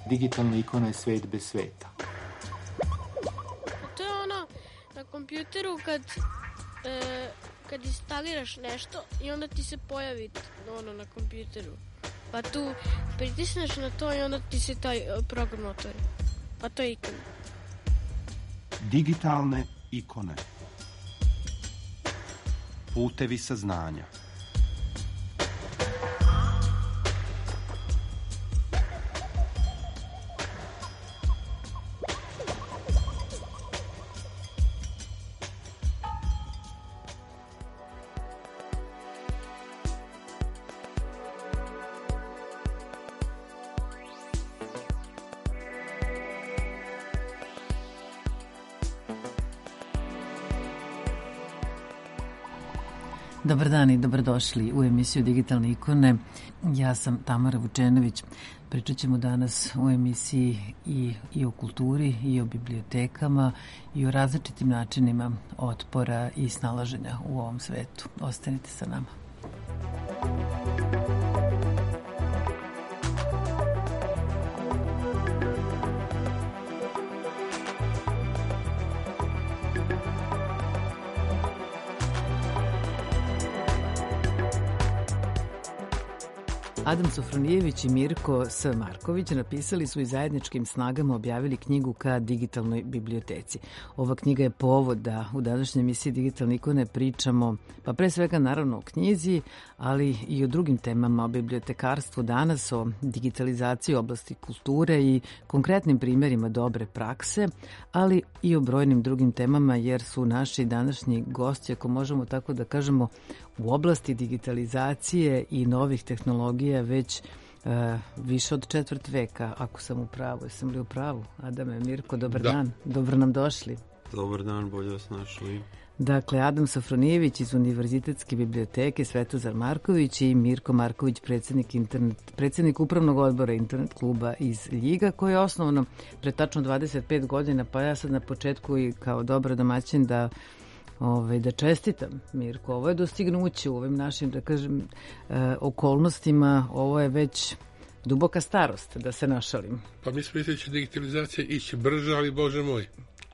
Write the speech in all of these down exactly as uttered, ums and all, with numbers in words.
Digitalna ikona je svet bez sveta. To je ono na kompjuteru kad, e, kad instaliraš nešto i onda ti se pojavi ono na kompjuteru. Pa tu pritisneš na to i onda ti se taj program otvori. Pa to je ikona. Digitalne ikone. Putevi saznanja. Dobar dan i dobrodošli u emisiju Digitalne ikone. Ja sam Tamara Vučenović. Pričat ćemo danas u emisiji i, i o kulturi, i o bibliotekama, i o različitim načinima otpora i snalaženja u ovom svetu. Ostanite sa nama. Adam Sofronijević i Mirko S. Marković napisali su i zajedničkim snagama objavili knjigu Ka digitalnoj biblioteci. Ova knjiga je povod da u današnjoj emisiji Digitalne ikone pričamo, pa pre svega naravno o knjizi, ali i o drugim temama, o bibliotekarstvu danas, o digitalizaciji oblasti kulture i konkretnim primjerima dobre prakse, ali i o brojnim drugim temama, jer su naši današnji gosti, ako možemo tako da kažemo, u oblasti digitalizacije i novih tehnologija već uh, više od četvrt veka, ako sam u pravu. Jesam li u pravu? Adame, Mirko, dobar da. dan. Dobro nam došli. Dobar dan, bolje vas našli. Dakle, Adam Sofronijević iz Univerzitetske biblioteke, Svetozar Marković i Mirko Marković, predsjednik, internet, predsjednik upravnog odbora internet kluba iz Ljiga, koji je osnovno pre tačno dvadeset pet godina, pa ja sad na početku i kao dobro domaćin da Ove, da čestitam, Mirko. Ovo je dostignuće u ovim našim, da kažem, e, okolnostima. Ovo je već duboka starost, da se našalim. Pa mi smo mislili da će digitalizacija ići brže, ali Bože moj.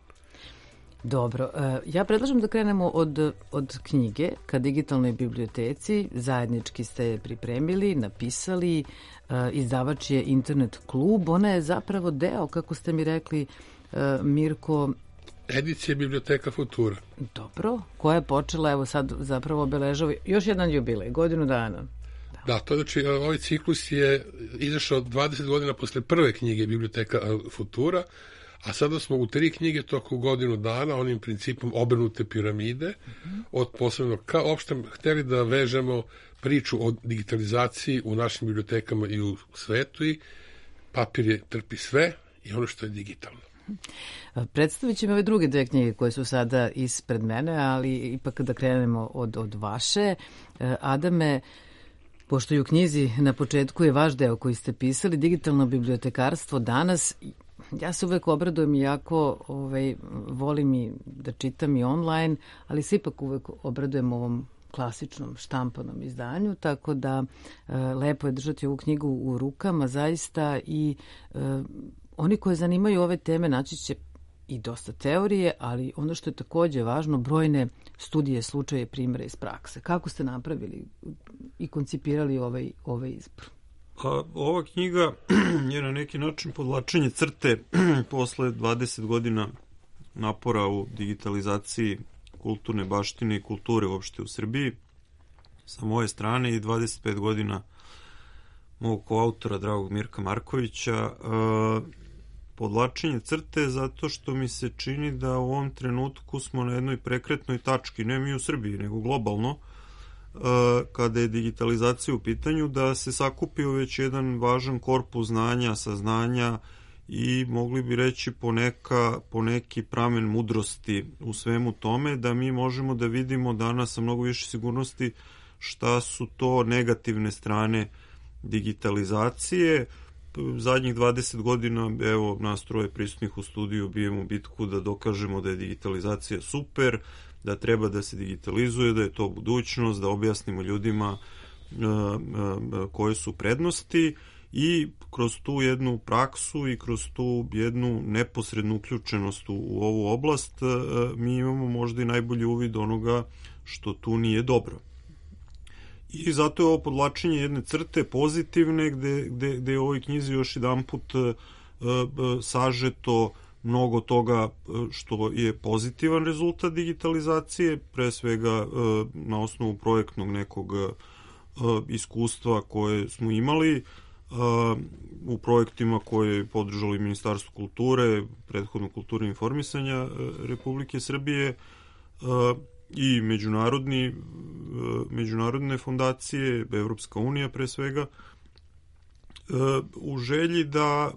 Dobro. E, ja predlažem da krenemo od, od knjige Ka digitalnoj biblioteci. Zajednički ste je pripremili, napisali. E, izdavač je internet klub. Ona je zapravo deo, kako ste mi rekli, e, Mirko, edicije Biblioteka Futura. Dobro, koja je počela, evo sad zapravo obeležava još jedan jubilej, godinu dana. Da, da to znači ovaj ciklus je izašao dvadeset godina posle prve knjige Biblioteka Futura, a sada smo u tri knjige toku godinu dana onim principom obrnute piramide, uh-huh. od posebnog ka opšte hteli da vežemo priču o digitalizaciji u našim bibliotekama i u svetu i papir je trpi sve i ono što je digitalno. Predstavit ćemo ove druge dve knjige koje su sada ispred mene, ali ipak da krenemo od, od vaše. Adame, pošto i u knjizi na početku je vaš deo koji ste pisali, digitalno bibliotekarstvo danas, ja se uvek obradujem i jako ovaj, volim i da čitam i online, ali se ipak uvek obradujem ovom klasičnom štampanom izdanju, tako da e, lepo je držati ovu knjigu u rukama zaista i e, oni koji zanimaju ove teme naći će i dosta teorije, ali ono što je takođe važno, brojne studije, slučaje, primjere iz prakse. Kako ste napravili i koncipirali ovaj, ovaj izbor? A, ova knjiga je na neki način podvlačenje crte posle dvadeset godina napora u digitalizaciji kulturne baštine i kulture uopšte u Srbiji. Sa moje strane i dvadeset pet godina mog koautora, dragog Mirka Markovića, podvlačenje crte zato što mi se čini da u ovom trenutku smo na jednoj prekretnoj tački, ne mi u Srbiji, nego globalno, kada je digitalizacija u pitanju, da se sakupio već jedan važan korpus znanja, saznanja i mogli bi reći poneka, poneki pramen mudrosti u svemu tome, da mi možemo da vidimo danas sa mnogo više sigurnosti šta su to negativne strane digitalizacije. Zadnjih dvadeset godina, evo, nas troje prisutnih u studiju bijemo bitku da dokažemo da je digitalizacija super, da treba da se digitalizuje, da je to budućnost, da objasnimo ljudima uh, uh, koje su prednosti i kroz tu jednu praksu i kroz tu jednu neposrednu uključenost u, u ovu oblast mi imamo možda i najbolji uvid onoga što tu nije dobro. I zato je ovo podlačenje jedne crte pozitivne gde, gde, gde je u ovoj knjizi još jedan put uh, sažeto mnogo toga što je pozitivan rezultat digitalizacije, pre svega uh, na osnovu projektnog nekog uh, iskustva koje smo imali uh, u projektima koje je podržalo i Ministarstvo kulture, prethodno kulture i informisanja uh, Republike Srbije, uh, i međunarodni, međunarodne fondacije, Evropska unija pre svega, u želji da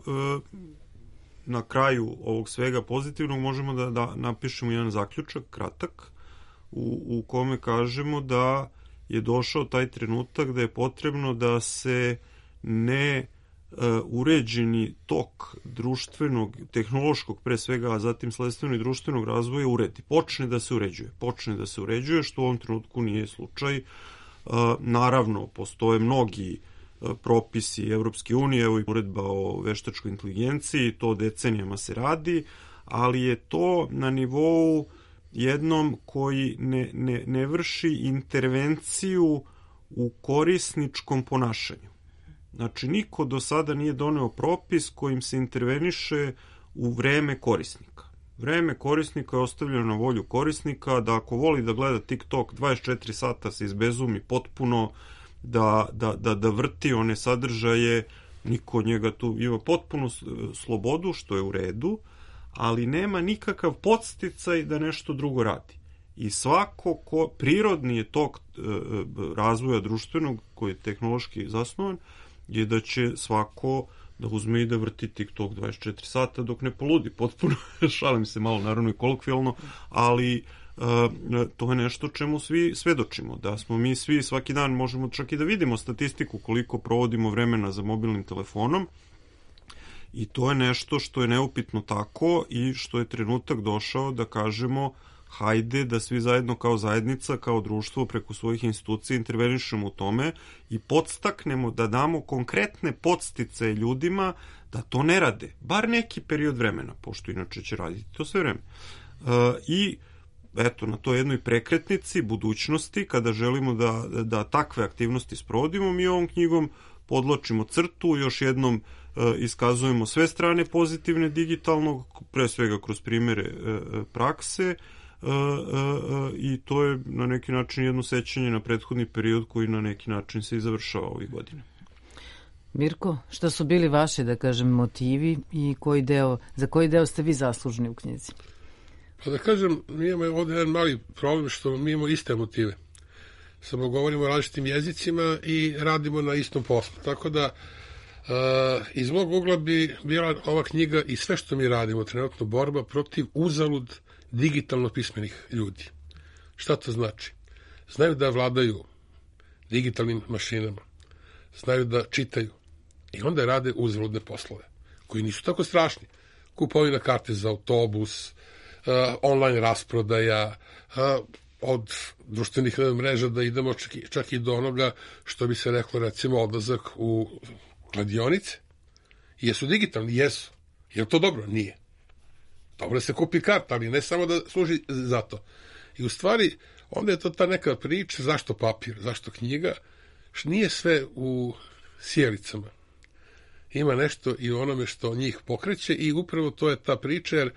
na kraju ovog svega pozitivnog možemo da, da napišemo jedan zaključak, kratak, u, u kome kažemo da je došao taj trenutak da je potrebno da se ne uređeni tok društvenog, tehnološkog pre svega, a zatim sledstveno i društvenog razvoja uredi. Počne da se uređuje. Počne da se uređuje, što u ovom trenutku nije slučaj. Naravno, postoje mnogi propisi Evropske unije, evo i uredba o veštačkoj inteligenciji, to decenijama se radi, ali je to na nivou jednom koji ne, ne, ne vrši intervenciju u korisničkom ponašanju. Znači, niko do sada nije doneo propis kojim se interveniše u vreme korisnika. Vreme korisnika je ostavljeno na volju korisnika, da ako voli da gleda TikTok dvadeset četiri sata se izbezumi potpuno, da, da, da, da vrti one sadržaje, niko od njega tu ima potpunu slobodu, što je u redu, ali nema nikakav podsticaj da nešto drugo radi. I svako ko, prirodni je tok e, razvoja društvenog, koji je tehnološki zasnovan, je da će svako da uzme i da vrti TikTok dvadeset četiri sata dok ne poludi. Potpuno, šalim se malo, naravno i kolokvijalno, ali uh, to je nešto čemu svi svedočimo. Da smo mi svi svaki dan, možemo čak i da vidimo statistiku koliko provodimo vremena za mobilnim telefonom, i to je nešto što je neupitno tako i što je trenutak došao da kažemo hajde da svi zajedno kao zajednica, kao društvo preko svojih institucija intervenišemo u tome i podstaknemo da damo konkretne podsticaje ljudima da to ne rade. Bar neki period vremena, pošto inače će raditi to sve vreme. Uh, I eto, na toj jednoj prekretnici budućnosti, kada želimo da, da takve aktivnosti sprovodimo, mi ovom knjigom podlačimo crtu, još jednom uh, iskazujemo sve strane pozitivne digitalnog, pre svega kroz primere uh, prakse, Uh, uh, uh, i to je na neki način jedno sećanje na prethodni period koji na neki način se i završava ovih godina. Mirko, šta su bili vaši, da kažem, motivi i koji deo, za koji deo ste vi zaslužni u knjizi? Pa da kažem, mi imamo ovdje jedan mali problem što mi imamo iste motive. Samo govorimo o različitim jezicima i radimo na istom poslu. Tako da uh, iz mog ugla bi bila ova knjiga i sve što mi radimo, trenutno borba protiv uzalud digitalno pismenih ljudi. Šta to znači? Znaju da vladaju digitalnim mašinama, znaju da čitaju i onda rade uzaludne poslove, koji nisu tako strašni. Kupovina karte za autobus, uh, online rasprodaja, uh, od društvenih mreža da idemo čak i, čak i do onoga što bi se reklo, recimo, odlazak u kladionice. Jesu digitalni? Jesu. Je li to dobro? Nije. Dobro se kupi karta, ali ne samo da služi za to. I u stvari, onda je to ta neka priča, zašto papir, zašto knjiga, što nije sve u sjelicama. Ima nešto i u onome što njih pokreće i upravo to je ta priča, jer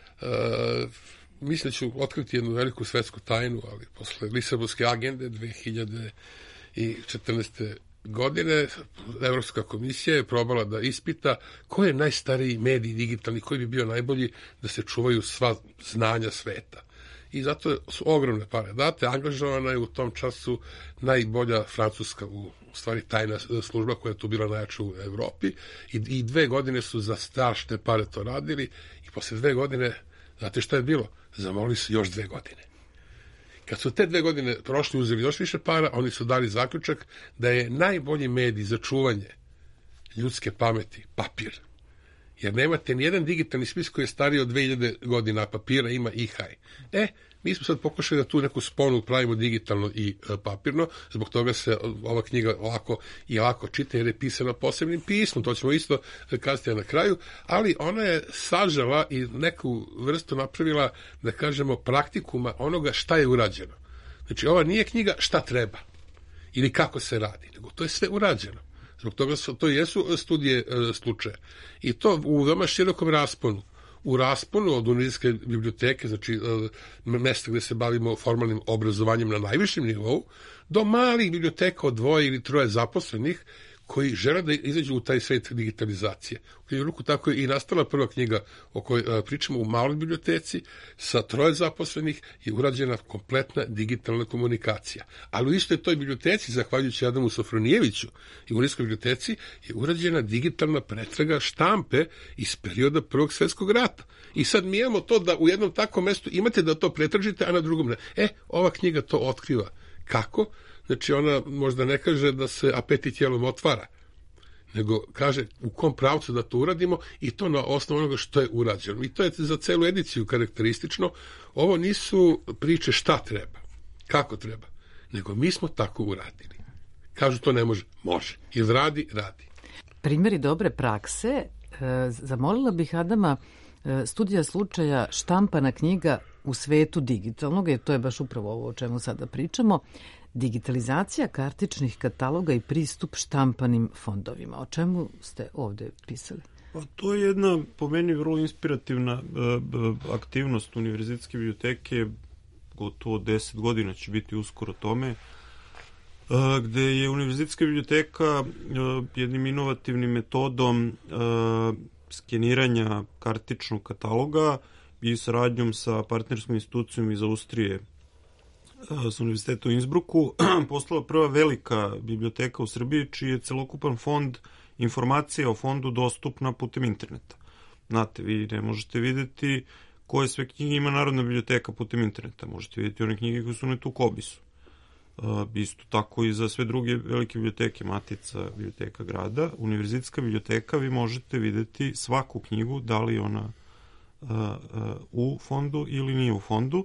uh, mislim ću otkriti jednu veliku svetsku tajnu, ali posle Lisabonske agende dve hiljade četrnaeste. godine Evropska komisija je probala da ispita ko je najstariji medij digitalni, koji bi bio najbolji da se čuvaju sva znanja sveta. I zato su ogromne pare date. Angažovana je u tom času najbolja francuska, u stvari tajna služba koja je tu bila najjača u Evropi. I, i dve godine su za strašne pare to radili i posle dve godine, znate šta je bilo? Zamolili su još dve godine. Kad su te dve godine prošli, uzeli još više para, oni su dali zaključak da je najbolji medij za čuvanje ljudske pameti papir. Jer nemate nijedan digitalni spis koji je stariji od dve hiljade godina papira, ima i haj. E, mi smo sad pokušali da tu neku sponu pravimo digitalno i e, papirno, zbog toga se ova knjiga lako i lako čita jer je pisana posebnim pismom, to ćemo isto kasnije na kraju, ali ona je sažala i neku vrstu napravila, da kažemo, praktikuma onoga šta je urađeno. Znači, ova nije knjiga šta treba ili kako se radi, nego to je sve urađeno. Zbog toga su, to jesu studije e, slučaja. I to u veoma širokom rasponu. U rasponu od univerzitske biblioteke, znači e, mesta gde se bavimo formalnim obrazovanjem na najvišem nivou, do malih biblioteka od dvoje ili troje zaposlenih koji žele da izađu u taj svet digitalizacije. U jednu ruku tako je i nastala prva knjiga o kojoj pričamo u maloj biblioteci, sa troje zaposlenih je urađena kompletna digitalna komunikacija. Ali u istoj toj biblioteci, zahvaljujući Adamu Sofronijeviću i Univerzitskoj biblioteci, je urađena digitalna pretraga štampe iz perioda Prvog svjetskog rata. I sad mi imamo to da u jednom takvom mestu imate da to pretražite, a na drugom ne. E, ova knjiga to otkriva. Kako? Znači, ona možda ne kaže da se apeti tijelom otvara, nego kaže u kom pravcu da to uradimo i to na osnovu onoga što je urađeno. I to je za celu ediciju karakteristično. Ovo nisu priče šta treba, kako treba, nego mi smo tako uradili. Kažu to ne može, može. Ili radi, radi. Primjeri dobre prakse. E, zamolila bih Adama, e, studija slučaja štampana knjiga u svetu digitalnog, jer to je baš upravo ovo o čemu sada pričamo. Digitalizacija kartičnih kataloga i pristup štampanim fondovima. O čemu ste ovde pisali? Pa to je jedna, po meni, vrlo inspirativna uh, aktivnost Univerzitetske biblioteke, gotovo deset godina će biti uskoro tome, uh, gde je Univerzitetska biblioteka uh, jednim inovativnim metodom uh, skeniranja kartičnog kataloga i saradnjom sa partnerskom institucijom iz Austrije, sa Univerzitetom u Innsbrucku, postala prva velika biblioteka u Srbiji, čiji je celokupan fond informacija o fondu dostupna putem interneta. Znate, vi ne možete videti koje sve knjige ima Narodna biblioteka putem interneta. Možete vidjeti one knjige koje su unete u Kobisu. Uh, isto tako i za sve druge velike biblioteke, Matica, biblioteka grada. Univerzitetska biblioteka, vi možete videti svaku knjigu, da li ona uh, uh, u fondu ili nije u fondu,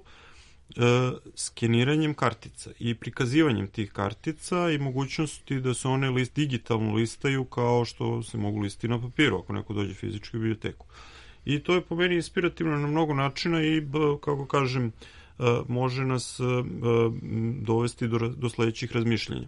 skeniranjem kartica i prikazivanjem tih kartica i mogućnosti da se one list, digitalno listaju kao što se mogu listiti na papiru ako neko dođe fizički u biblioteku. I to je po meni inspirativno na mnogo načina i, kako kažem, može nas dovesti do, do sledećih razmišljenja.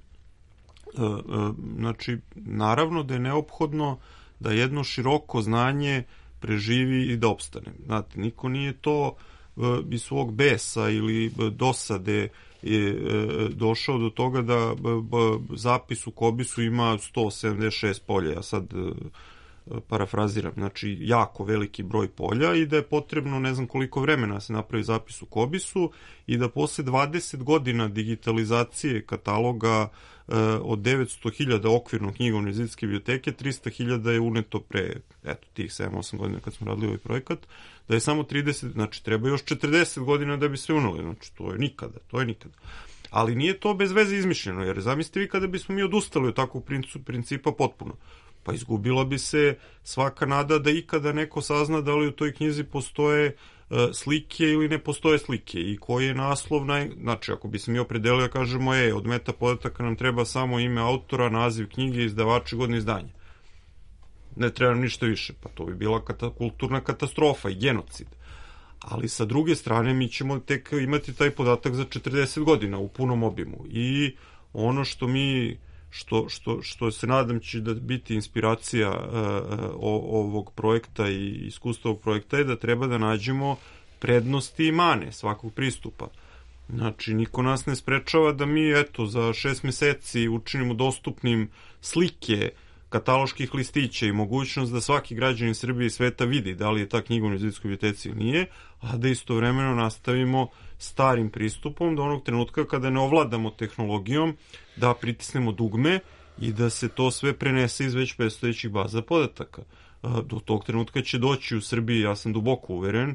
Znači, naravno da je neophodno da jedno široko znanje preživi i da opstane. Znate, niko nije to iz svog besa ili dosade je došao do toga da zapis u Kobisu ima sto sedamdeset šest polja. Ja sad parafraziram, znači jako veliki broj polja i da je potrebno ne znam koliko vremena da se napravi zapis u Kobisu i da posle dvadeset godina digitalizacije kataloga od devetsto hiljada okvirno knjiga Univerzitetske biblioteke, trista hiljada je uneto pre eto, tih sedam osam godina kad smo radili ovaj projekat, da je samo trideset, znači treba još četrdeset godina da bi sve uneli, znači to je nikada, to je nikada. Ali nije to bez veze izmišljeno, jer zamislite vi kada bismo mi odustali od takvog principa potpuno, pa izgubila bi se svaka nada da ikada neko sazna da li u toj knjizi postoje uh, slike ili ne postoje slike i koji je naslov naj... Znači, ako bi se mi opredelili da kažemo, e, od meta podataka nam treba samo ime autora, naziv knjige, izdavači, godine izdanja. Ne treba nam ništa više, pa to bi bila kata, kulturna katastrofa i genocid. Ali sa druge strane mi ćemo tek imati taj podatak za četrdeset godina u punom obimu i ono što mi što, što, što se nadam će da biti inspiracija uh, ovog projekta i iskustva ovog projekta je da treba da nađemo prednosti i mane svakog pristupa. Znači, niko nas ne sprečava da mi, eto, za šest meseci učinimo dostupnim slike kataloških listića i mogućnost da svaki građanin Srbije i sveta vidi da li je ta knjiga u Univerzitetskoj biblioteci ili nije, a da istovremeno nastavimo starim pristupom do onog trenutka kada ne ovladamo tehnologijom, da pritisnemo dugme i da se to sve prenese iz već postojećih baza podataka. Do tog trenutka će doći u Srbiji, ja sam duboko uveren,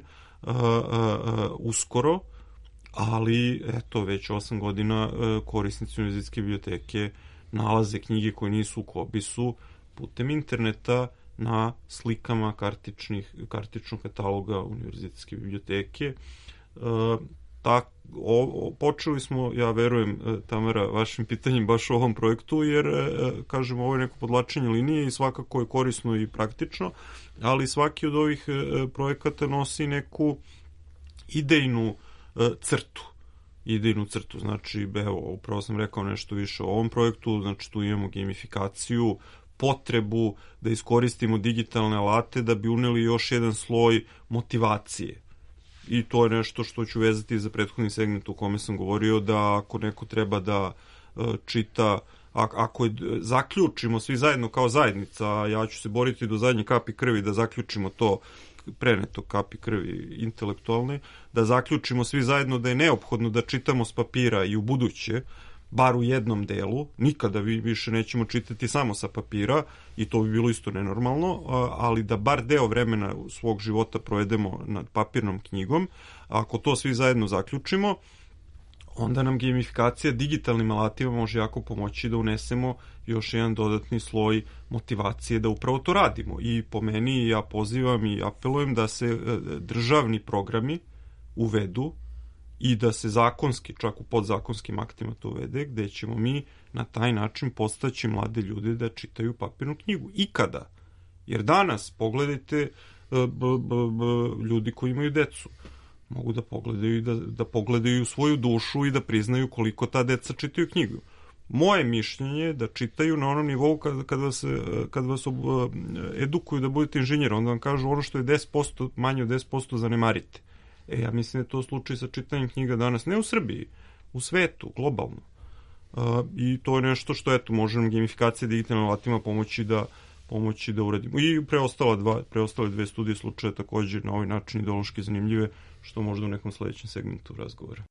uskoro, ali eto, već osam godina korisnici Univerzitetske biblioteke nalaze knjige koje nisu u Kobisu putem interneta na slikama kartičnih, kartičnog kataloga univerzitetske biblioteke. Tak, o, o, počeli smo, ja verujem, Tamara, vašim pitanjem baš u ovom projektu, jer, kažem, ovo je neko podlačenje linije i svakako je korisno i praktično, ali svaki od ovih projekata nosi neku idejnu crtu. idejnu crtu, znači, evo, upravo sam rekao nešto više o ovom projektu, znači tu imamo gamifikaciju, potrebu da iskoristimo digitalne alate da bi uneli još jedan sloj motivacije. I to je nešto što ću vezati za prethodni segment u kome sam govorio da ako neko treba da čita, ako je, zaključimo svi zajedno kao zajednica, ja ću se boriti do zadnje kapi krvi da zaključimo to preneto kapi krvi intelektualne, da zaključimo svi zajedno da je neophodno da čitamo s papira i u buduće, bar u jednom delu, nikada vi više nećemo čitati samo sa papira i to bi bilo isto nenormalno, ali da bar deo vremena svog života provedemo nad papirnom knjigom. Ako to svi zajedno zaključimo, onda nam gamifikacija digitalnim alatima može jako pomoći da unesemo još jedan dodatni sloj motivacije da upravo to radimo. I po meni ja pozivam i apelujem da se državni programi uvedu i da se zakonski, čak u podzakonskim aktima to uvede, gde ćemo mi na taj način postaći mlade ljude da čitaju papirnu knjigu. Ikada. Jer danas, pogledajte b, b, b, ljudi koji imaju decu, mogu da pogledaju, da, da pogledaju svoju dušu i da priznaju koliko ta deca čitaju knjigu. Moje mišljenje je da čitaju na onom nivou kad, kad, vas, kad vas edukuju da budete inženjer, onda vam kažu ono što je deset posto, manje od deset posto zanemarite. E, ja mislim da je to slučaj sa čitanjem knjiga danas, ne u Srbiji, u svetu, globalno. Uh, I to je nešto što, eto, može nam gamifikacija digitalnim alatima pomoći da, pomoći da uradimo. I preostala dva, preostale dve studije slučaje također na ovaj način ideološki zanimljive, što možda u nekom sledećem segmentu razgovora.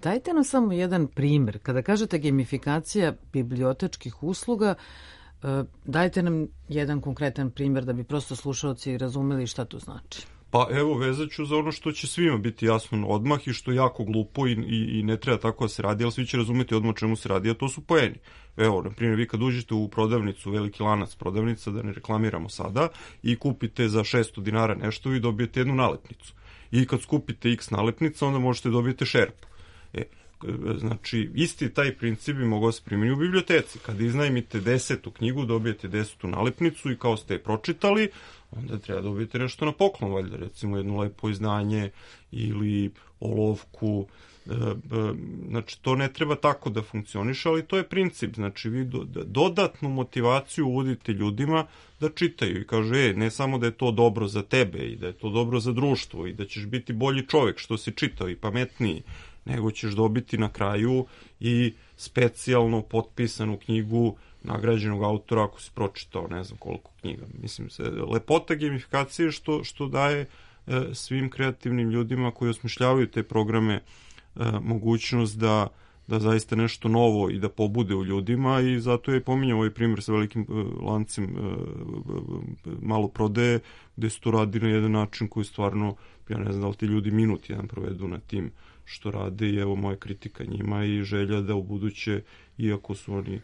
Dajte nam samo jedan primjer. Kada kažete gamifikacija bibliotečkih usluga, dajte nam jedan konkretan primjer da bi prosto slušalci razumeli šta to znači. Pa evo, vezat ću za ono što će svima biti jasno odmah i što je jako glupo i, i, i ne treba tako da se radi, ali svi će razumeti odmah o čemu se radi, a to su poeni. Evo, na primjer, vi kad uđete u prodavnicu, veliki lanac prodavnica, da ne reklamiramo sada, i kupite za šesto dinara nešto, vi dobijete jednu nalepnicu. I kad skupite x nalepnica, onda možete dobijete šerpu. E, znači, isti taj princip bi mogao se primjeniti u biblioteci. Kad iznajmite desetu knjigu, dobijete desetu nalepnicu i kao ste je pročitali, onda treba dobiti nešto na poklon, valjda, recimo jedno lepo izdanje ili olovku. Znači, to ne treba tako da funkcioniše, ali to je princip. Znači, vi dodatnu motivaciju uvodite ljudima da čitaju i kažu, e, ne samo da je to dobro za tebe i da je to dobro za društvo i da ćeš biti bolji čovek što si čitao i pametniji, nego ćeš dobiti na kraju i specijalno potpisanu knjigu nagrađenog autora ako si pročitao ne znam koliko knjiga. Mislim, se, lepota gamifikacije što, što daje e, svim kreativnim ljudima koji osmišljavaju te programe e, mogućnost da, da zaista nešto novo i da pobude u ljudima i zato je pominjao ovaj primjer sa velikim e, lancem e, malo prodaje gde se to radi na jedan način koji stvarno, ja ne znam da li ti ljudi minut jedan provedu na tim što rade i evo moja kritika njima i želja da u buduće, iako su oni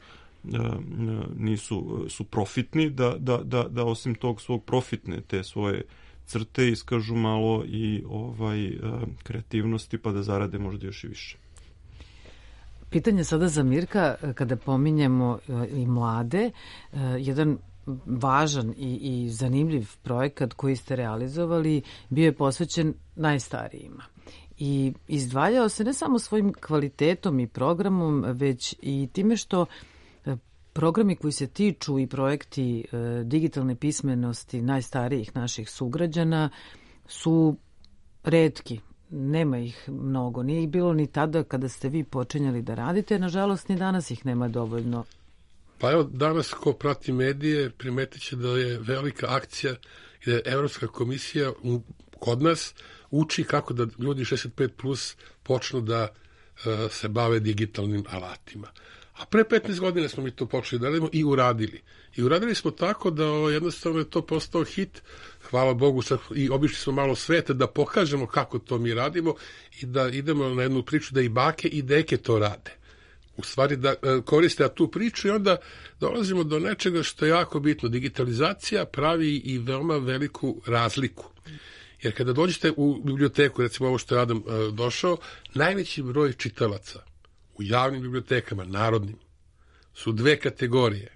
nisu su profitni, da, da, da, da osim tog svog profitne, te svoje crte iskažu malo i ovaj kreativnosti pa da zarade možda još i više. Pitanje sada za Mirka, kada pominjemo i mlade, jedan važan i, i zanimljiv projekat koji ste realizovali bio je posvećen najstarijima. I izdvajao se ne samo svojim kvalitetom i programom, već i time što programi koji se tiču i projekti e, digitalne pismenosti najstarijih naših sugrađana su retki. Nema ih mnogo. Nije ih bilo ni tada kada ste vi počinjali da radite. Nažalost, ni danas ih nema dovoljno. Pa evo, danas ko prati medije primetit će da je velika akcija i da je Evropska komisija u, kod nas uči kako da ljudi šezdeset pet plus počnu da uh, se bave digitalnim alatima. A pre petnaest godina smo mi to počeli da radimo i uradili. I uradili smo tako da o, jednostavno je to postao hit. Hvala Bogu, sad i obišli smo malo sveta da pokažemo kako to mi radimo i da idemo na jednu priču da i bake i deke to rade. U stvari da e, koriste tu priču i onda dolazimo do nečega što je jako bitno. Digitalizacija pravi i veoma veliku razliku. Jer kada dođete u biblioteku, recimo ovo što je Adam e, došao, najveći broj čitalaca u javnim bibliotekama, narodnim, su dve kategorije.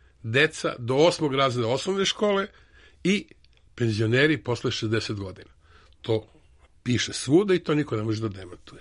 Deca do osmog razreda osnovne škole i penzioneri posle šezdeset godina. To piše svuda i to niko ne može da dematuje.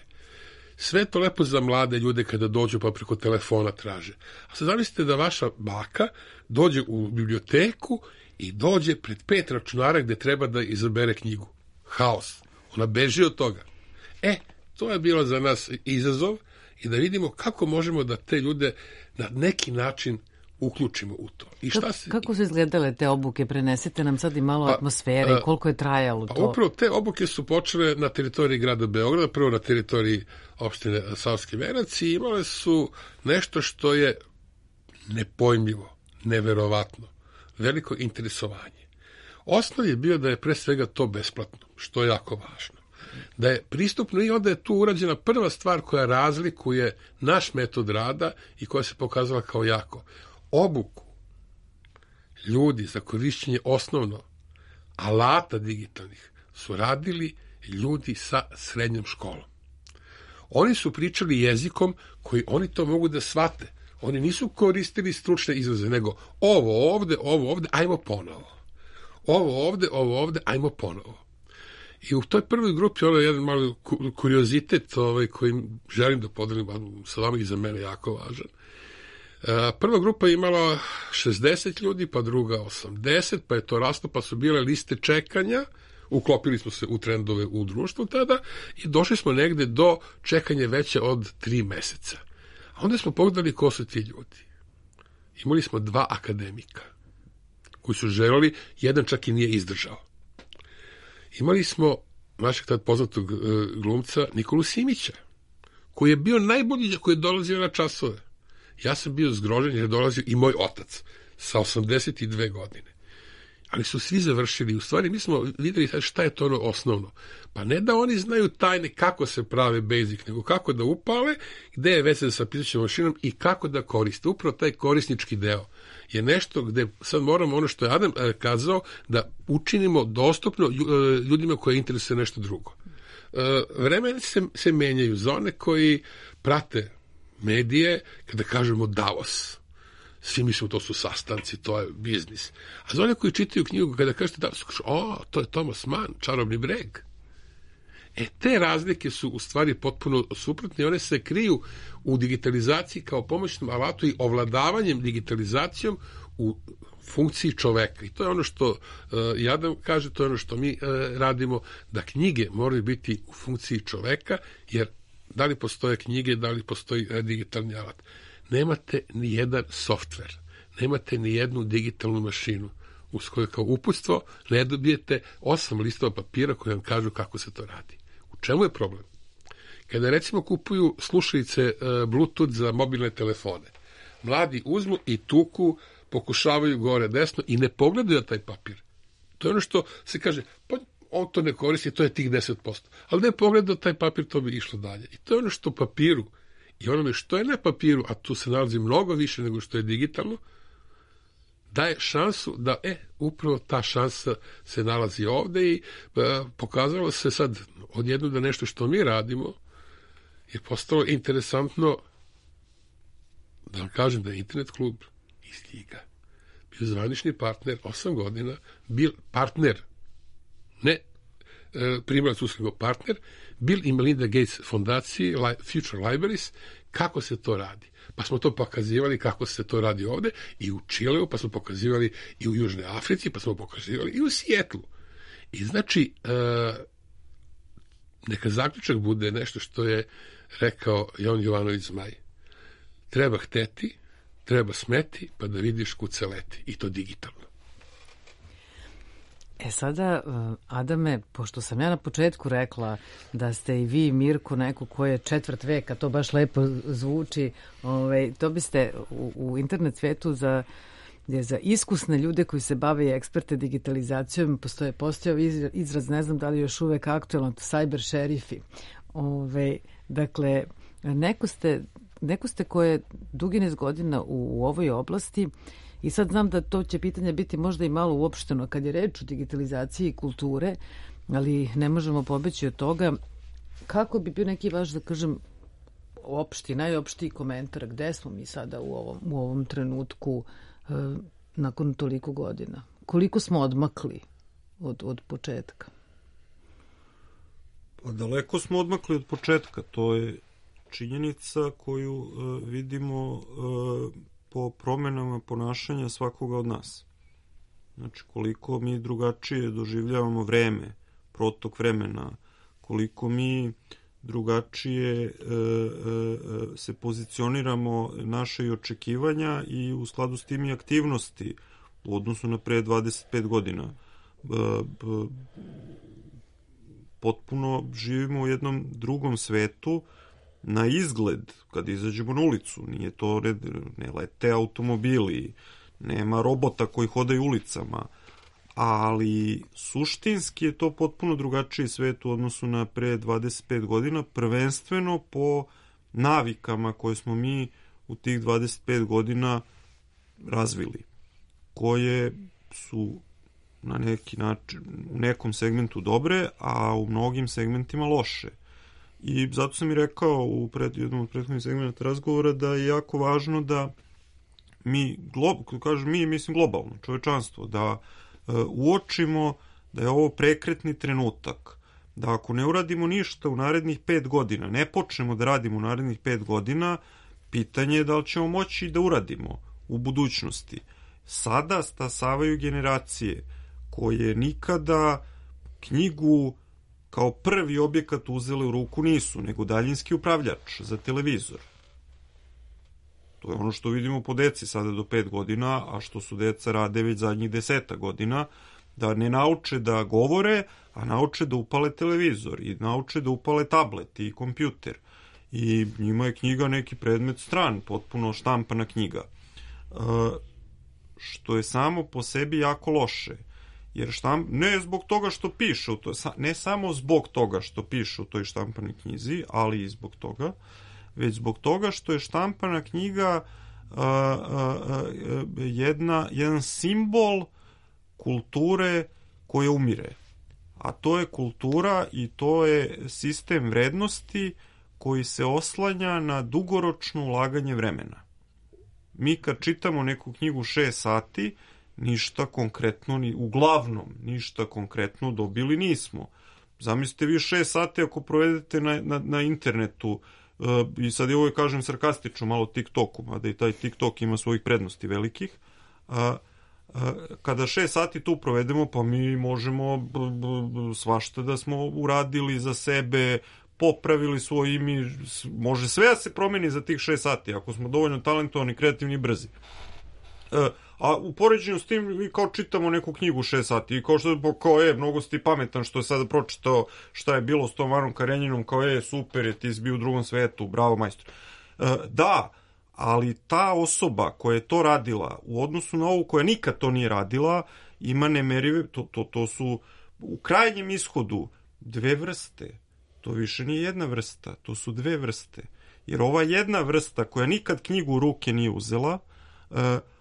Sve to lepo za mlade ljude kada dođu pa preko telefona traže. A sad zamislite da vaša baka dođe u biblioteku i dođe pred pet računara gde treba da izabere knjigu. Haos. Ona beži od toga. E, to je bilo za nas izazov i da vidimo kako možemo da te ljude na neki način uključimo u to. I šta se... Kako su izgledale te obuke? Prenesite nam sad i malo pa, atmosfere i koliko je trajalo to? Pa upravo te obuke su počele na teritoriji grada Beograda, prvo na teritoriji opštine Savski Venac i imale su nešto što je nepojmljivo, neverovatno, veliko interesovanje. Osnov je bio da je pre svega to besplatno, što je jako važno. Da je pristupno i onda je tu urađena prva stvar koja razlikuje naš metod rada i koja se pokazala kao jako. Obuku ljudi za korišćenje osnovno alata digitalnih su radili ljudi sa srednjom školom. Oni su pričali jezikom koji oni to mogu da shvate. Oni nisu koristili stručne izraze, nego ovo ovde, ovo ovde, ajmo ponovo. Ovo ovde, ovo ovde, ajmo ponovo. I u toj prvoj grupi ono je jedan malo kuriozitet ovaj, koji želim da podelim sa vama i za mene jako važan. Prva grupa je imala šezdeset ljudi, pa druga osamdeset, pa je to raslo, pa su bile liste čekanja, uklopili smo se u trendove u društvu tada i došli smo negde do čekanja veće od tri meseca. A onda smo pogledali ko su ti ljudi. Imali smo dva akademika koji su želeli, jedan čak i nije izdržao. Imali smo našeg tad poznatog glumca Nikolu Simića, koji je bio najbolji koji je dolazio na časove. Ja sam bio zgrožen jer je dolazio i moj otac sa osamdeset dve godine. Ali su svi završili. U stvari mi smo videli šta je to ono osnovno. Pa ne da oni znaju tajne kako se prave Basic, nego kako da upale, gde je veze sa pisaćom mašinom i kako da koriste. Upravo taj korisnički deo je nešto gde sad moramo ono što je Adam kazao, da učinimo dostupno ljudima koji interesuje nešto drugo. Vremena se, se menjaju. Za one koji prate medije, kada kažemo Davos, svi mislimo to su sastanci, to je biznis. A za one koji čitaju knjigu, kada kažete Davos, kažu, o, to je Thomas Mann, Čarobni breg. E, te razlike su u stvari potpuno suprotne. One se kriju u digitalizaciji kao pomoćnom alatu i ovladavanjem digitalizacijom u funkciji čoveka. I to je ono što uh, Jadam kaže, to je ono što mi uh, radimo, da knjige moraju biti u funkciji čoveka, jer da li postoje knjige, da li postoji uh, digitalni alat. Nemate ni jedan softver, nemate ni jednu digitalnu mašinu uz koju kao uputstvo ne dobijete osam listova papira koji vam kažu kako se to radi. U čemu je problem? Kada recimo kupuju slušalice uh, Bluetooth za mobilne telefone, mladi uzmu i tuku, pokušavaju gore desno i ne pogledaju taj papir. To je ono što se kaže, pa on to ne koristi, to je tih deset posto. Ali ne pogledao taj papir, to bi išlo dalje. I to je ono što papiru i onome što je na papiru, a tu se nalazi mnogo više nego što je digitalno, daje šansu da, e, upravo ta šansa se nalazi ovde i e, pokazalo se sad odjedno da nešto što mi radimo je postalo interesantno, da vam kažem da je internet klub iz Ljiga bio zvanični partner osam godina, bil partner, ne e, primalac usluga, partner, Bill i Melinda Gates fondaciji Future Libraries, kako se to radi. Pa smo to pokazivali kako se to radi ovde i u Čileu, pa smo pokazivali i u Južnoj Africi, pa smo pokazivali i u Sijetlu. I znači, e, neka zaključak bude nešto što je rekao Jon Jovanović Zmaj. Treba hteti, treba smeti, pa da vidiš kud se leti. I to digitalno. E sada, Adame, pošto sam ja na početku rekla da ste i vi, Mirko, neko ko je četvrt veka, to baš lepo zvuči, ovaj, to biste u, u internet svetu za, je za iskusne ljude koji se bave i eksperte digitalizacijom, postoje postojao izraz, ne znam da li još uvek aktualno, cyber šerifi. Ove, dakle, neko ste, neko ste ko je dugi niz godina u, u ovoj oblasti. I sad znam da to će pitanje biti možda i malo uopšteno kad je reč o digitalizaciji kulture, ali ne možemo pobeći od toga. Kako bi bio neki vaš, da kažem, opšti, najopštiji komentar, gde smo mi sada u ovom, u ovom trenutku e, nakon toliko godina? Koliko smo odmakli od, od početka? Pa daleko smo odmakli od početka. To je činjenica koju e, vidimo e, po promenama ponašanja svakoga od nas. Znači, koliko mi drugačije doživljavamo vreme, protok vremena, koliko mi drugačije e, e, se pozicioniramo naše i očekivanja i u skladu s tim i aktivnosti u odnosu na pre dvadeset pet godina. E, e, potpuno živimo u jednom drugom svetu. Na izgled, kad izađemo na ulicu, nije to, ne, ne lete automobili, nema robota koji hodaju ulicama, ali suštinski je to potpuno drugačiji svet u odnosu na pre dvadeset pet godina, prvenstveno po navikama koje smo mi u tih dvadeset pet godina razvili, koje su na neki način, u nekom segmentu dobre, a u mnogim segmentima loše. I zato sam i rekao u pred, jednom od prethodnih segmenta razgovora da je jako važno da mi, glo, kažem mi, mislim globalno, čovečanstvo, da e, uočimo da je ovo prekretni trenutak, da ako ne uradimo ništa u narednih pet godina, ne počnemo da radimo u narednih pet godina, pitanje je da li ćemo moći da uradimo u budućnosti. Sada stasavaju generacije koje nikada knjigu kao prvi objekat uzele u ruku nisu, nego daljinski upravljač za televizor. To je ono što vidimo po deci sada do pet godina, a što su deca rade već zadnjih deseta godina, da ne nauče da govore, a nauče da upale televizor i nauče da upale tablet i kompjuter. i njima je knjiga neki predmet stran, potpuno štampana knjiga. E, što je samo po sebi jako loše. Jer štamp, ne zbog toga što piše, u to, ne samo zbog toga što piše u toj štampanoj knjizi, ali i zbog toga, već zbog toga što je štampana knjiga a, a, a, jedna, jedan simbol kulture koja umire. A to je kultura i to je sistem vrednosti koji se oslanja na dugoročno ulaganje vremena. Mi kad čitamo neku knjigu šest sati, ništa konkretno, ni, uglavnom ništa konkretno dobili nismo. Zamislite vi šest sati ako provedete na, na, na internetu, uh, i sad je ovo kažem sarkastično malo TikToku, mada i taj TikTok ima svojih prednosti velikih, uh, uh, kada šest sati tu provedemo, pa mi možemo b, b, b, svašta da smo uradili za sebe, popravili svoj imi, može sve da se promeni za tih šest sati, ako smo dovoljno talentovani, kreativni i brzi. Uh, a u poređenju s tim mi kao čitamo neku knjigu šest sati i kao što kao je, mnogo si ti pametan što je sada pročitao šta je bilo s tom Anom Karenjinom, kao je, super je, ti si bio u drugom svetu, bravo majstor. Uh, da, ali ta osoba koja je to radila u odnosu na ovu koja nikad to nije radila, ima nemerive, to, to, to su u krajnjem ishodu dve vrste. To više nije jedna vrsta, to su dve vrste. Jer ova jedna vrsta koja nikad knjigu u ruke nije uzela, uh,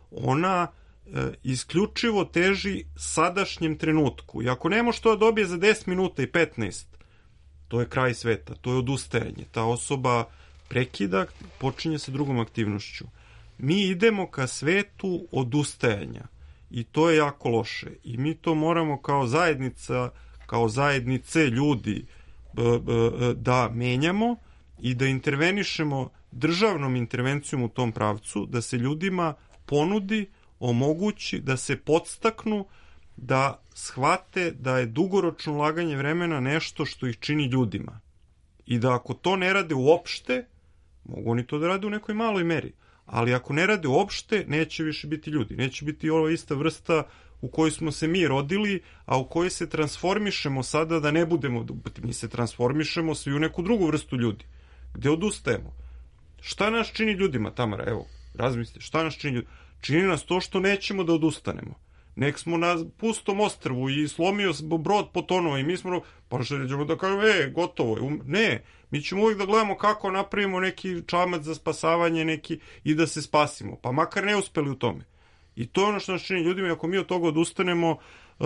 ona e, isključivo teži sadašnjem trenutku. I ako ne može to da dobije za deset minuta i petnaest, to je kraj sveta, to je odustajanje. Ta osoba prekida, počinje sa drugom aktivnošću. Mi idemo ka svetu odustajanja i to je jako loše. I mi to moramo kao zajednica, kao zajednice ljudi b, b, da menjamo i da intervenišemo državnom intervencijom u tom pravcu, da se ljudima ponudi, omogući da se podstaknu, da shvate da je dugoročno ulaganje vremena nešto što ih čini ljudima. I da ako to ne rade uopšte, mogu oni to da rade u nekoj maloj meri, ali ako ne rade uopšte, neće više biti ljudi. Neće biti ova ista vrsta u kojoj smo se mi rodili, a u kojoj se transformišemo sada da ne budemo, mi se transformišemo svi u neku drugu vrstu ljudi, gde odustajemo. Šta nas čini ljudima, Tamara? Evo, razmislite, šta nas čini ljudima? Čini nas to što nećemo da odustanemo. Nek smo na pustom ostrvu i slomio brod potonuo i mi smo, pa što ćemo da kažemo, e, gotovo je. Ne, mi ćemo uvijek da gledamo kako napravimo neki čamac za spasavanje neki i da se spasimo, pa makar ne uspeli u tome. I to je ono što nas čini ljudima i ako mi od toga odustanemo, uh,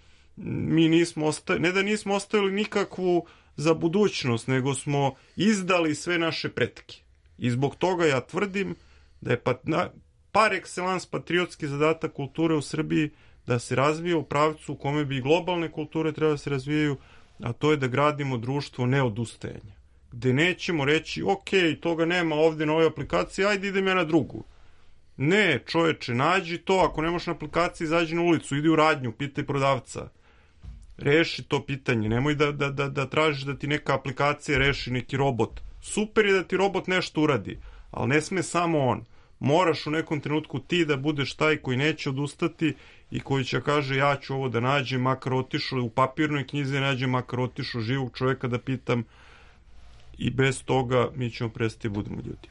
mi nismo ostavili, ne da nismo ostavili nikakvu za budućnost, nego smo izdali sve naše pretke. I zbog toga ja tvrdim da je pat, na, par excellence patriotski zadatak kulture u Srbiji da se razvije u pravcu u kome bi i globalne kulture treba da se razvijaju, a to je da gradimo društvo neodustajanja. Gde nećemo reći, ok, toga nema ovde na ovoj aplikaciji, ajde idem ja na drugu. Ne, čoveče, nađi to, ako nemaš na aplikaciji, izađi na ulicu, idi u radnju, pitaj prodavca. Reši to pitanje, nemoj da, da, da, da tražiš da ti neka aplikacija reši neki robot. Super je da ti robot nešto uradi, ali ne sme samo on. Moraš u nekom trenutku ti da budeš taj koji neće odustati i koji će kaže ja ću ovo da nađem, makar otišao u papirnoj knjizi, nađem makar otišao živog čoveka da pitam i bez toga mi ćemo prestati budemo ljudi.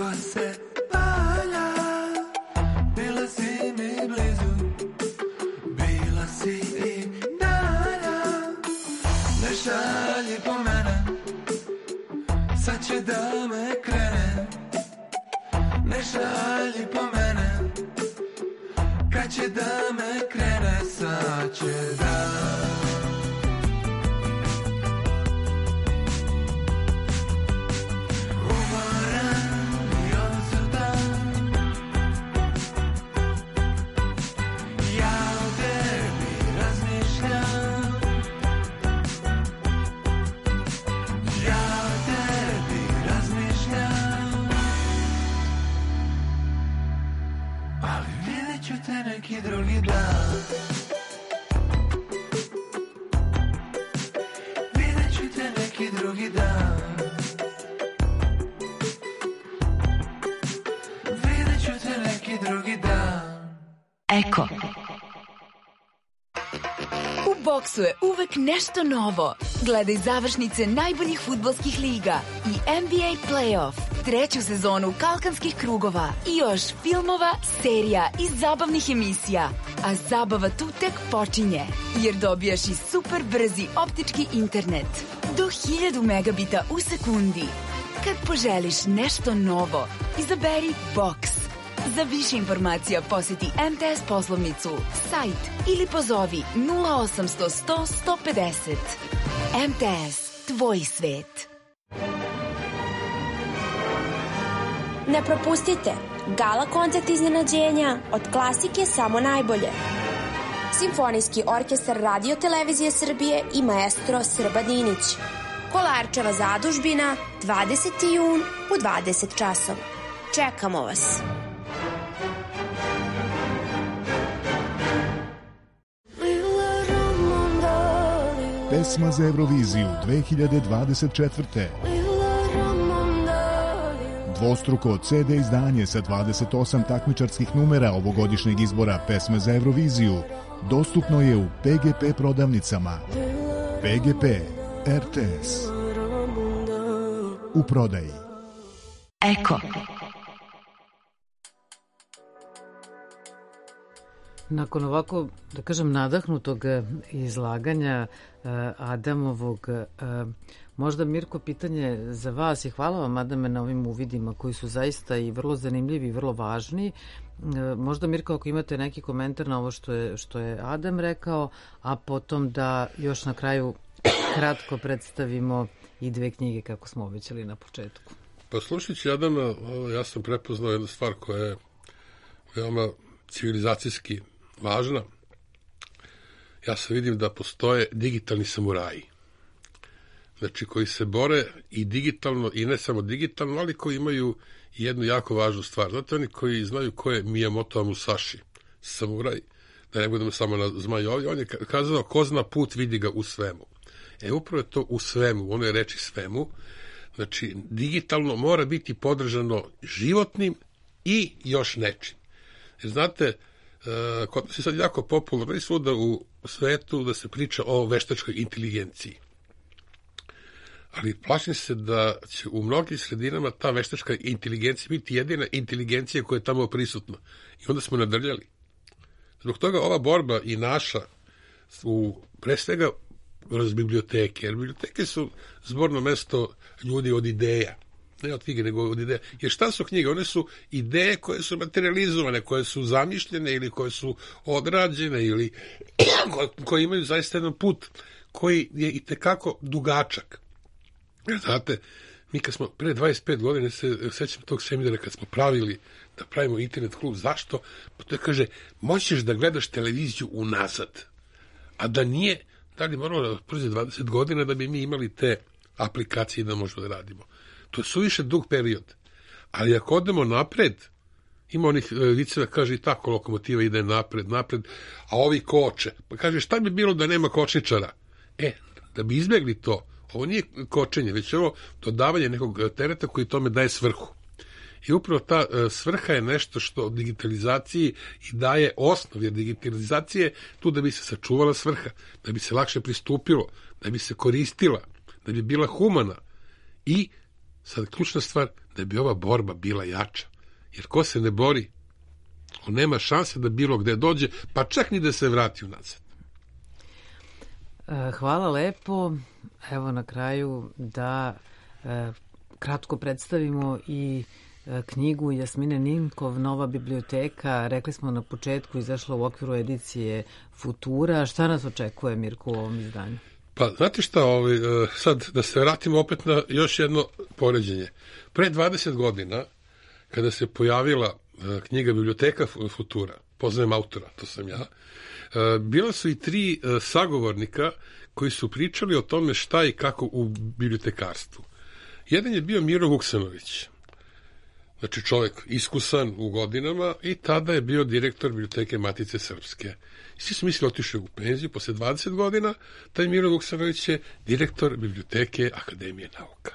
pa se valja. Bila si mi blizu, bila si i dalja. Ne šalji po mene, sad će da me krene. Ne šalji po mene, kad će da me krene, sad će da. Neki drugi dan, vidjet ću te neki drugi dan, vidjet ću te neki drugi dan. Eko. U boksu je uvek nešto novo. Gledaj završnice najboljih fudbalskih liga i N B A Playoff, treću sezonu kalkanskih krugova i još filmova, serija i zabavnih emisija. A zabava tu tek počinje, jer dobijaš i super brzi optički internet. Do hiljadu megabita u sekundi. Kad poželiš nešto novo, izaberi Box. Za više informacija poseti M T S poslovnicu, sajt ili pozovi nula osamsto sto sto pedeset. M T S, tvoj svet. Ne propustite gala koncert iznenađenja, od klasike samo najbolje. Simfonijski orkestar Radio Televizije Srbije i maestro Srba Dinić. Kolarčeva zadužbina, dvadeseti jun u dvadeset časova. Čekamo vas. Pesma za Euroviziju dve hiljade dvadeset četvrte. Dvostruko C D izdanje sa dvadeset osam takmičarskih numera ovogodišnjeg izbora Pesme za Euroviziju dostupno je u P G P prodavnicama. P G P R T S. U prodaji. Eko. Nakon ovako, da kažem, nadahnutog izlaganja Adamovog, možda, Mirko, pitanje za vas i hvala vam, Adame, na ovim uvidima koji su zaista i vrlo zanimljivi i vrlo važni. Možda, Mirko, ako imate neki komentar na ovo što je, što je Adam rekao, a potom da još na kraju kratko predstavimo i dve knjige kako smo obećali na početku. Pa slušajući Adama, ja sam prepoznao jednu stvar koja je veoma civilizacijski važna. Ja se vidim da postoje digitalni samuraji. Znači, koji se bore i digitalno, i ne samo digitalno, ali koji imaju jednu jako važnu stvar. Znate, oni koji znaju ko je Miyamoto Musashi, samuraj, da ne budemo samo na zmajovi, on je kazao, ko zna put, vidi ga u svemu. E, upravo je to u svemu, u onoj reči svemu. Znači, digitalno mora biti podržano životnim i još nečim. Jer znate, kod nas je sad jako popularno i svuda u svetu da se priča o veštačkoj inteligenciji. Ali plašim se da će u mnogim sredinama ta veštačka inteligencija biti jedina inteligencija koja je tamo prisutna. I onda smo nadrljali. Zbog toga ova borba i naša, u, pre svega kroz biblioteke, jer biblioteke su zborno mesto ljudi od ideja. Ne od knjige, nego od ideja. Jer šta su knjige? One su ideje koje su materializovane, koje su zamišljene ili koje su odrađene ili koje imaju zaista jedan put koji je i tekako dugačak. Jer znate, mi kad smo pre dvadeset pet godina, se sećam tog seminara kad smo pravili da pravimo internet klub, zašto? Pa to je, kaže, moćeš da gledaš televiziju unazad, a da nije, da li moramo da prođe dvadeset godina da bi mi imali te aplikacije da možemo da radimo. To je suviše dug period. Ali ako odemo napred, ima onih viceva, kaže, i tako lokomotiva ide napred, napred, a ovi koče. Pa kaže, šta bi bilo da nema kočničara? E, da bi izbjegli to, ovo nije kočenje, već ovo dodavanje nekog tereta koji tome daje svrhu. I upravo ta svrha je nešto što digitalizaciji i daje osnov, jer digitalizacija je tu da bi se sačuvala svrha, da bi se lakše pristupilo, da bi se koristila, da bi bila humana i Sad, ključna stvar da bi ova borba bila jača. Jer ko se ne bori, on nema šanse da bilo gde dođe, pa čak ni da se vrati unazad. Hvala lepo. Evo na kraju da e, kratko predstavimo i e, knjigu Jasmine Ninkov, Nova biblioteka. Rekli smo na početku, izašla u okviru edicije Futura. Šta nas očekuje, Mirko, u ovom izdanju? Pa, znate šta, ovaj, sad da se vratimo opet na još jedno poređenje. Pre dvadeset godina, kada se pojavila knjiga Biblioteka Futura, poznajem autora, to sam ja, bila su i tri sagovornika koji su pričali o tome šta i kako u bibliotekarstvu. Jedan je bio Miro Vuksanović, znači čovjek iskusan u godinama i tada je bio direktor Biblioteke Matice Srpske. I svi su mislili otišli u penziju, posle dvadeset godina, taj Miro Vuksanović je direktor Biblioteke Akademije nauka.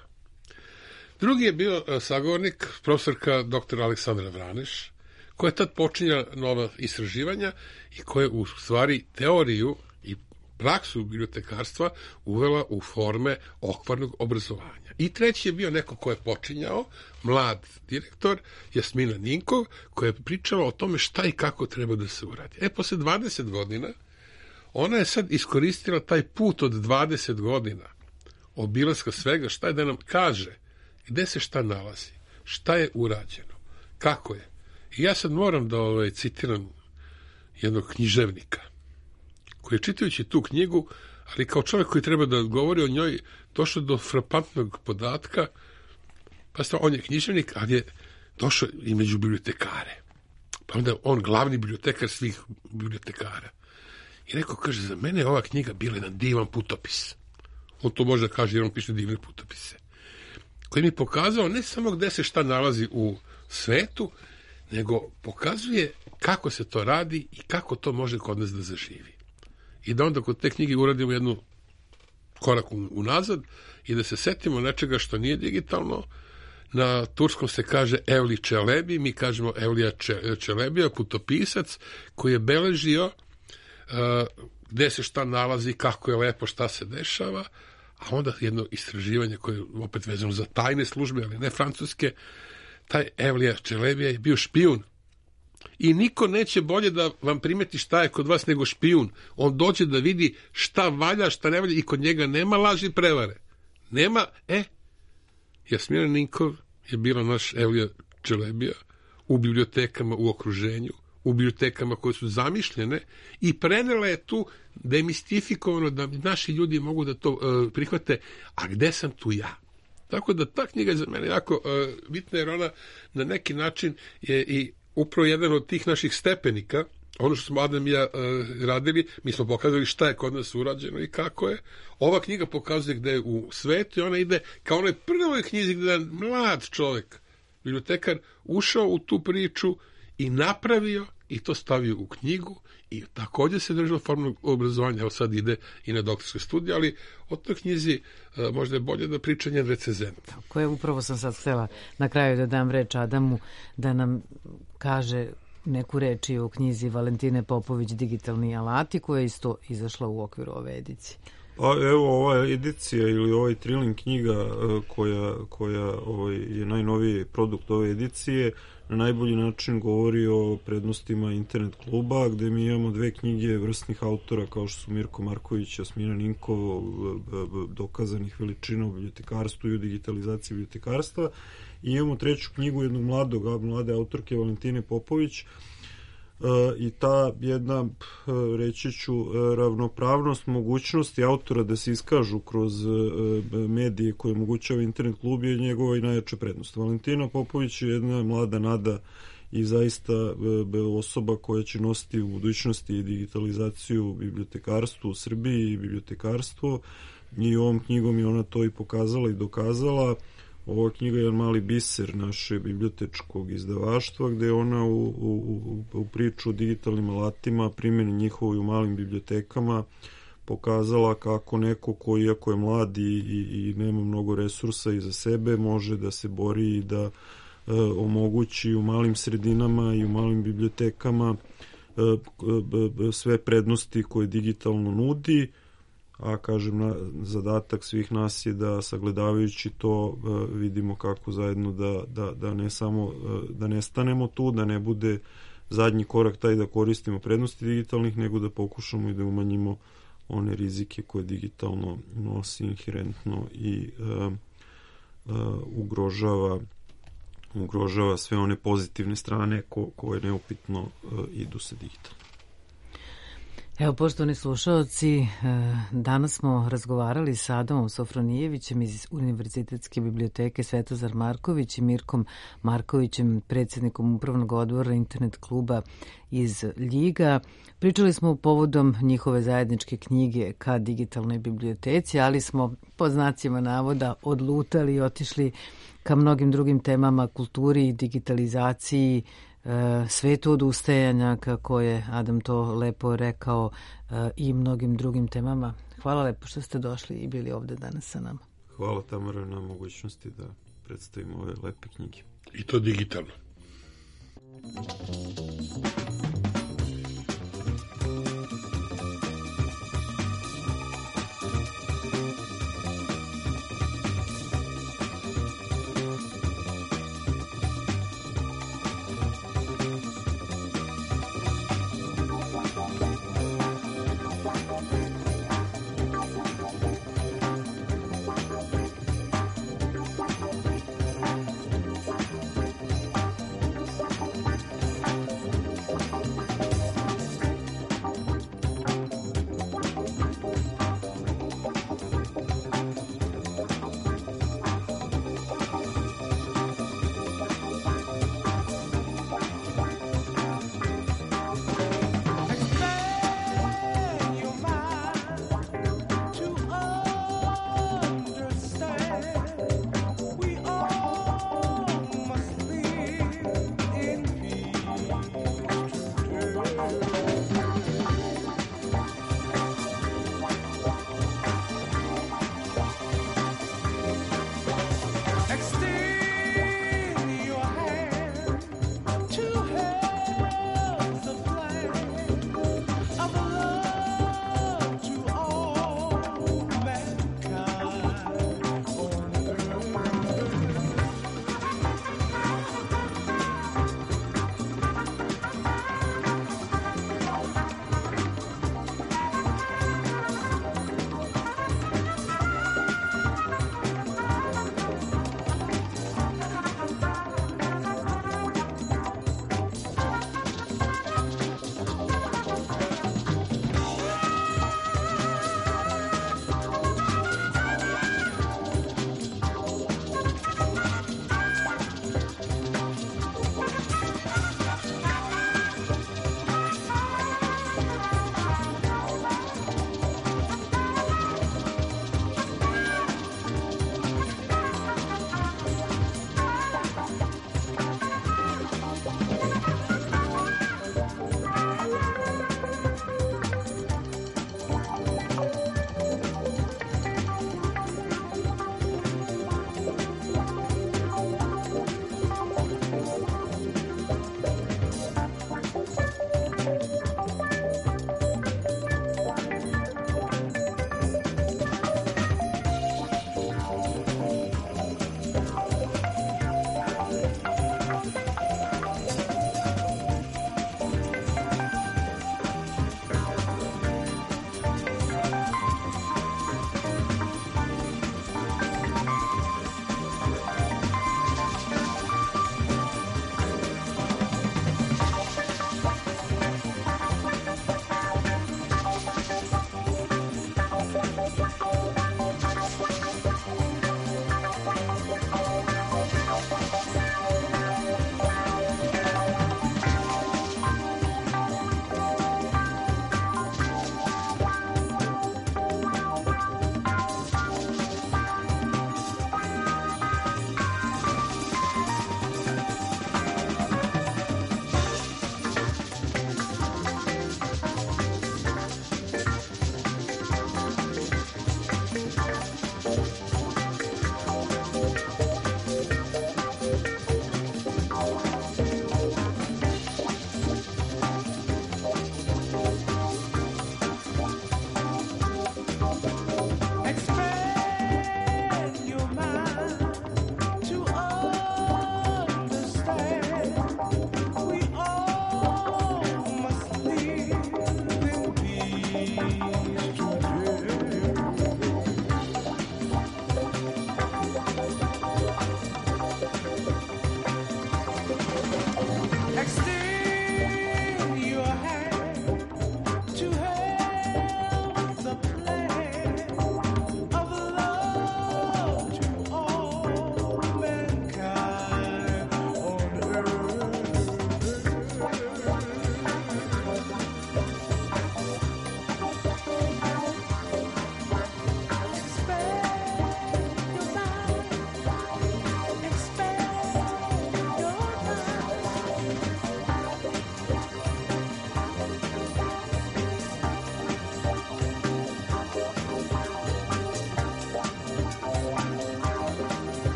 Drugi je bio sagovornik, profesorka doktor Aleksandra Vraneš, koja je tad počinjala nova istraživanja i koja je u stvari teoriju i praksu bibliotekarstva uvela u forme okvarnog obrazovanja. I treći je bio neko ko je počinjao, mlad direktor, Jasmina Ninkov, koja je pričala o tome šta i kako treba da se uradi. E, posle dvadeset godina, ona je sad iskoristila taj put od dvadeset godina obilaska svega, šta je da nam kaže gde se šta nalazi, šta je urađeno, kako je. I ja sad moram da ovaj, citiram jednog književnika, koji je čitajući tu knjigu, ali kao čovjek koji treba da govori o njoj, došao do frapantnog podatka, pa sta, on je književnik, ali je došao i među bibliotekare. Pa onda on glavni bibliotekar svih bibliotekara. I rekao, kaže, za mene je ova knjiga bila jedan divan putopis. On to može da kaže jer on piše divne putopise. Koji mi je pokazao ne samo gde se šta nalazi u svetu, nego pokazuje kako se to radi i kako to može kod nas da zaživi. I da onda kod te knjige uradimo jednu korak unazad i da se setimo nečega što nije digitalno. Na turskom se kaže Evli Čelebi, mi kažemo Evlija Čelebija, putopisac, koji je beležio uh, gde se šta nalazi, kako je lepo, šta se dešava, a onda jedno istraživanje koje je opet vezano za tajne službe, ali ne francuske, taj Evlija Čelebija je bio špijun. I niko neće bolje da vam primeti šta je kod vas nego špijun. On dođe da vidi šta valja, šta ne valja i kod njega nema laži prevare. Nema, e, Jasmina Ninkov je bila naš Evlija Čelebija u bibliotekama u okruženju, u bibliotekama koje su zamišljene i prenela je tu demistifikovano da naši ljudi mogu da to uh, prihvate, a gde sam tu ja? Tako da ta knjiga je za mene jako uh, bitna jer ona na neki način je i upravo jedan od tih naših stepenika, ono što smo Adam i ja uh, radili, mi smo pokazali šta je kod nas urađeno i kako je. Ova knjiga pokazuje gde je u svetu i ona ide kao onoj prvoj knjizi gde je mlad čovjek, bibliotekar, ušao u tu priču i napravio i to stavio u knjigu i također se držao formalnog obrazovanja. Evo sad ide i na doktorske studije, ali o toj knjizi uh, možda je bolje da priča njen recenzent. Tako je, upravo sam sad htjela na kraju da dam reč Adamu da nam kaže neku reč i o knjizi Valentine Popović Digitalni alati, koja je isto izašla u okviru ove edicije. A evo ova edicija ili ovaj trilling knjiga koja, koja ovaj, je najnoviji produkt ove edicije na najbolji način govori o prednostima internet kluba, gde mi imamo dve knjige vrstnih autora kao što su Mirko Marković, Jasmina Ninkov, dokazanih veličina u bibliotekarstvu i u digitalizaciji bibliotekarstva. I imamo treću knjigu jednog mladog, mlade autorke Valentine Popović, i ta jedna, reći ću, ravnopravnost mogućnosti autora da se iskažu kroz medije koje omogućava internet klub je njegova i najjača prednost. Valentina Popović je jedna mlada nada i zaista osoba koja će nositi u budućnosti digitalizaciju bibliotekarstvu u Srbiji i bibliotekarstvo i ovom knjigom je ona to i pokazala i dokazala. Ova knjiga je jedan mali biser naše bibliotečkog izdavaštva gde ona u, u, u priču o digitalnim alatima, primjeni njihovoj u malim bibliotekama pokazala kako neko koji iako je mlad i, i, i nema mnogo resursa iza sebe može da se bori i da e, omogući u malim sredinama i u malim bibliotekama e, e, sve prednosti koje digitalno nudi, a kažem, na, zadatak svih nas je da sagledavajući to uh, vidimo kako zajedno da, da, da ne samo uh, da ne stanemo tu, da ne bude zadnji korak taj da koristimo prednosti digitalnih, nego da pokušamo i da umanjimo one rizike koje digitalno nosi inherentno i uh, uh, ugrožava ugrožava sve one pozitivne strane ko, koje neupitno uh, idu sa digitalno. Evo, poštovani slušaoci, danas smo razgovarali sa Adamom Sofronijevićem iz Univerzitetske biblioteke Svetozar Marković i Mirkom Markovićem, predsjednikom upravnog odbora internet kluba iz Ljiga. Pričali smo povodom njihove zajedničke knjige ka digitalnoj biblioteci, ali smo pod znacima navoda odlutali i otišli ka mnogim drugim temama, kulturi, digitalizaciji, svetu odustajanja, kako je Adam to lepo rekao, i mnogim drugim temama. Hvala lepo što ste došli i bili ovde danas sa nama. Hvala, Tamara, na mogućnosti da predstavimo ove lepe knjige. I to digitalno.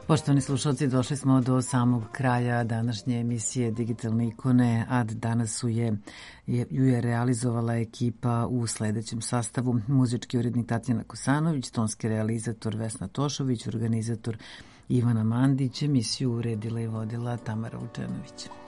Poštovani slušalci, došli smo do samog kraja današnje emisije Digitalne ikone, a danas su je, je, ju je realizovala ekipa u sledećem sastavu: muzički urednik Tatjana Kosanović, tonski realizator Vesna Tošović, organizator Ivana Mandić, emisiju uredila i vodila Tamara Vučenović.